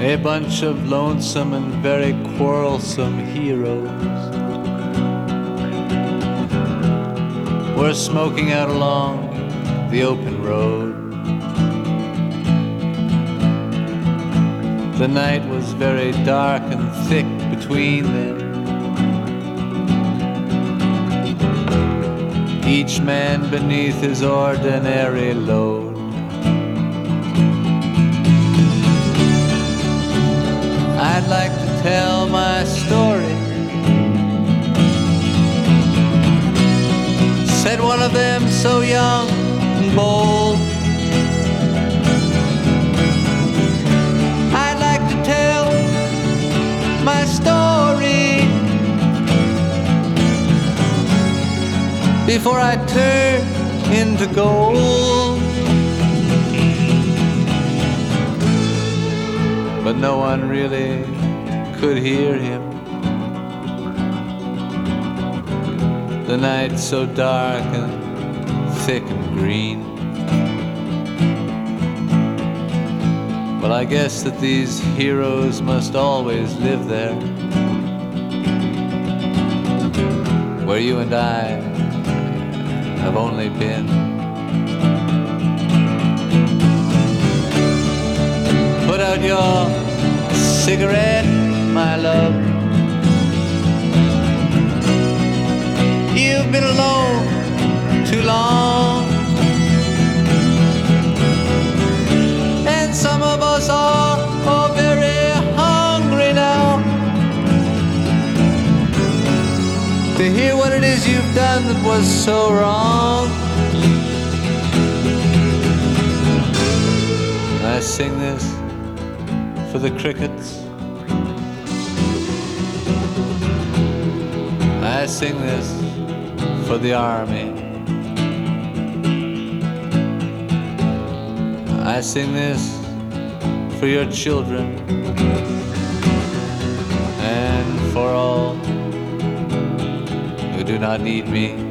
A bunch of lonesome and very quarrelsome heroes were smoking out along the open road. The night was very dark and thick between them. Each man beneath his ordinary load. I'd like to tell my story, said one of them so young and bold. I'd like to tell my story before I turn into gold. But no one really could hear him. The night so dark and thick and green. Well, I guess that these heroes must always live there, where you and I have only been. Put out your cigarette, my love. You've been alone too long, and some of us are very hungry now to hear what it is you've done that was so wrong. I sing this for the crickets. I sing this for the army. I sing this for your children and for all who do not need me.